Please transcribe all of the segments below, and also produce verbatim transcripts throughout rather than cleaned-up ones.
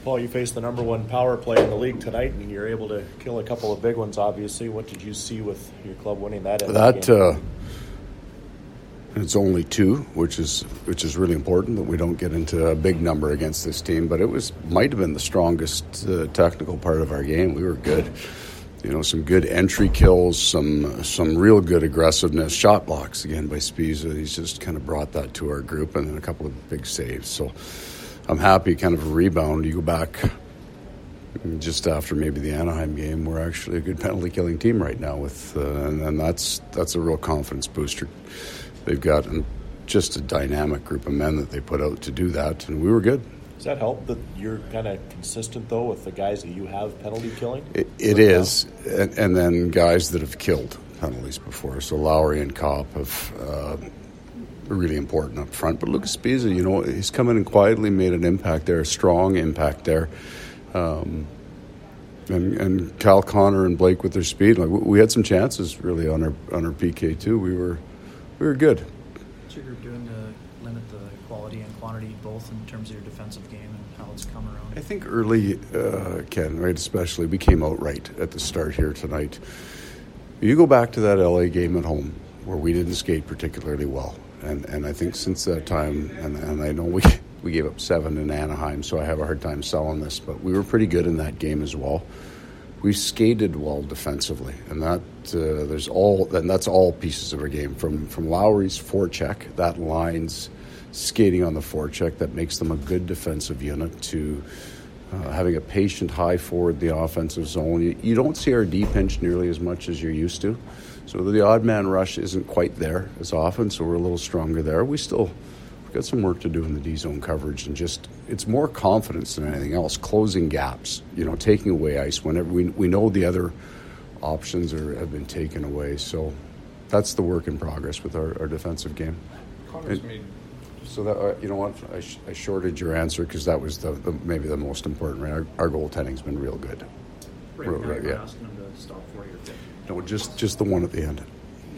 Paul, you faced the number one power play in the league tonight, and you're able to kill a couple of big ones, obviously. What did you see with your club winning that? That uh, it's only two, which is which is really important that we don't get into a big number against this team. But it was might have been the strongest uh, technical part of our game. We were good. You know, some good entry kills, some some real good aggressiveness, shot blocks again by Spiza. He's just kind of brought that to our group, and then a couple of big saves. So I'm happy, kind of a rebound. You go back just after maybe the Anaheim game, we're actually a good penalty killing team right now, with uh, and, and that's that's a real confidence booster. They've got just a dynamic group of men that they put out to do that, and we were good. Does that help that you're kind of consistent, though, with the guys that you have penalty killing? It, it is, and, and then guys that have killed penalties before. So Lowry and Kopp have uh, really important up front. But Lucas Spiza, you know, he's come in and quietly made an impact there, a strong impact there. Um, and, and Kyle Connor and Blake with their speed. Like, we had some chances really on our on our P K too. We were we were good. What's your group doing to limit the quality and quantity both in terms of your defensive game and how it's come around? I think early, uh, Ken, right, especially, we came out right at the start here tonight. You go back to that L A game at home where we didn't skate particularly well. And and I think since that time, and, and I know we we gave up seven in Anaheim, so I have a hard time selling this, but we were pretty good in that game as well. We skated well defensively, and that uh, there's all and that's all pieces of our game, from from Lowry's forecheck, that line's skating on the forecheck that makes them a good defensive unit, to uh, having a patient high forward the offensive zone. You, you don't see our D pinch nearly as much as you're used to. So the odd man rush isn't quite there as often, so we're a little stronger there. We still we've got some work to do in the D zone coverage, and just it's more confidence than anything else, closing gaps, you know, taking away ice whenever we we know the other options are have been taken away. So that's the work in progress with our, our defensive game. Connor's made. So that uh, you know what, I, sh- I shorted your answer because that was the, the maybe the most important. Right, our, our goaltending's been real good. Right, real, now right, you're yeah. asking them to stop forty or fifty. No, just just the one at the end.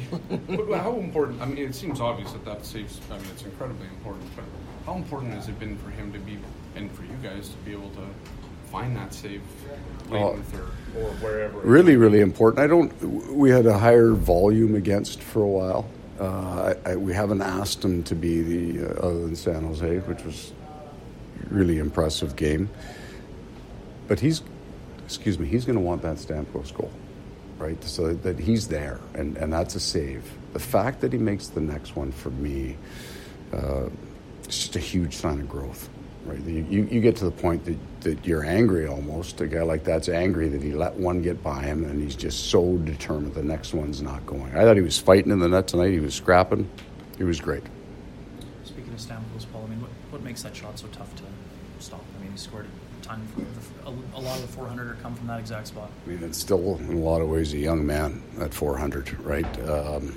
But how important? I mean, it seems obvious that that saves. I mean, it's incredibly important. But how important has it been for him to be, and for you guys to be able to find that save late Oh. in the third or wherever? Really, really important. I don't. We had a higher volume against for a while. Uh, I, I, we haven't asked him to be the uh, other than San Jose, which was a really impressive game. But he's, excuse me, he's going to want that Stamkos goal, right? So that he's there, and, and that's a save. The fact that he makes the next one, for me, uh, it's just a huge sign of growth. Right, you, you, you get to the point that, that you're angry almost. A guy like that's angry that he let one get by him, and he's just so determined the next one's not going. I thought he was fighting in the net tonight. He was scrapping. He was great. Speaking of Stamkos, Paul, I mean, what, what makes that shot so tough to stop? I mean, he scored a ton. For, a, a lot of the four hundred come from that exact spot. I mean, it's still in a lot of ways a young man at four hundred, right? Um,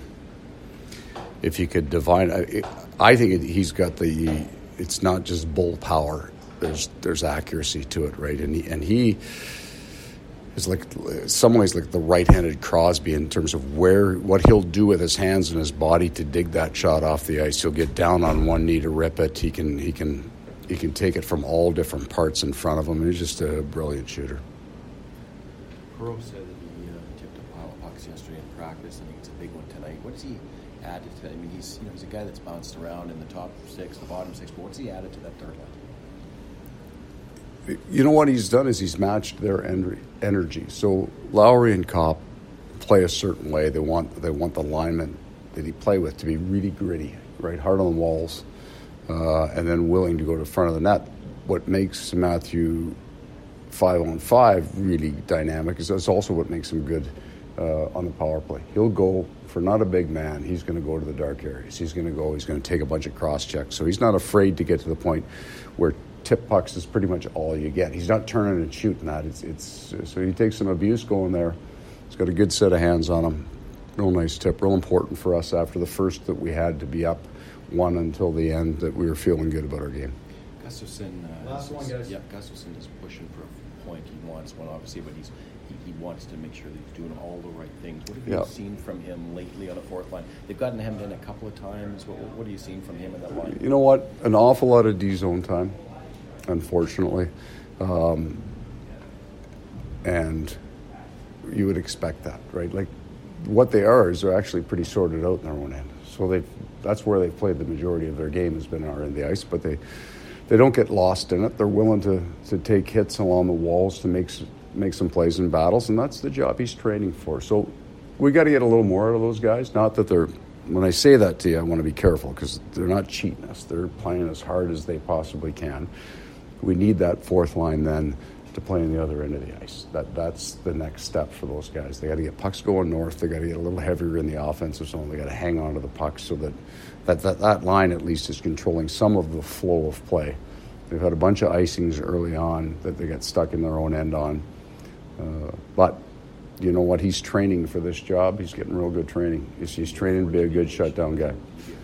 if you could divine, I, I think it, he's got the. It's not just bull power. There's there's accuracy to it, right? And he, and he is like, in some ways, like the right-handed Crosby in terms of where what he'll do with his hands and his body to dig that shot off the ice. He'll get down on one knee to rip it. He can he can he can take it from all different parts in front of him. He's just a brilliant shooter. Perot said that he uh, tipped a pile of pucks yesterday in practice. I think it's a big one tonight. What does he add to that? I mean, he's you know he's a guy that's bounced around in the top six, the bottom six. But what's he added to that third line? You know what he's done is he's matched their en- energy. So Lowry and Kopp play a certain way. They want they want the linemen that he play with to be really gritty, right, hard on the walls, uh, and then willing to go to the front of the net. What makes Matthew five on five really dynamic is that's also what makes him good uh, on the power play. He'll go for not a big man. He's going to go to the dark areas. He's going to go. He's going to take a bunch of cross checks. So he's not afraid to get to the point where tip pucks is pretty much all you get. He's not turning and shooting that. It's it's so he takes some abuse going there. He's got a good set of hands on him. Real nice tip. Real important for us after the first that we had to be up one until the end, that we were feeling good about our game. Gustafson. Uh, Last is, one, guys. Yep, Gustafson is pushing for a point. He wants one, obviously, but he's he, he wants to make sure that he's doing all the right things. What have you Yep. seen from him lately on a fourth line? They've gotten him in a couple of times. What, what have you seen from him in that line? You know what? An awful lot of D zone time, unfortunately. Um, and you would expect that, right? Like, what they are is they're actually pretty sorted out in their own end. So they that's where they've played the majority of their game has been our end of the ice, but they they don't get lost in it. They're willing to, to take hits along the walls to make make some plays in battles, and that's the job he's training for. So we got to get a little more out of those guys. Not that they're, when I say that to you, I want to be careful because they're not cheating us. They're playing as hard as they possibly can. We need that fourth line then to play on the other end of the ice. That that's the next step for those guys. They got to get pucks going north. They got to get a little heavier in the offensive zone. They got to hang on to the puck so that that, that that line at least is controlling some of the flow of play. They've had a bunch of icings early on that they got stuck in their own end on. Uh, but you know what? He's training for this job. He's getting real good training. He's, he's training to be a good shutdown guy.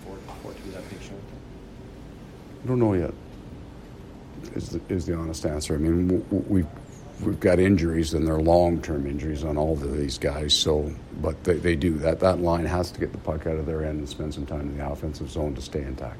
I don't know yet. Is the, is the honest answer. I mean, w- w- we've we've got injuries, and they're long-term injuries on all of these guys. So, but they, they do that. That line has to get the puck out of their end and spend some time in the offensive zone to stay intact.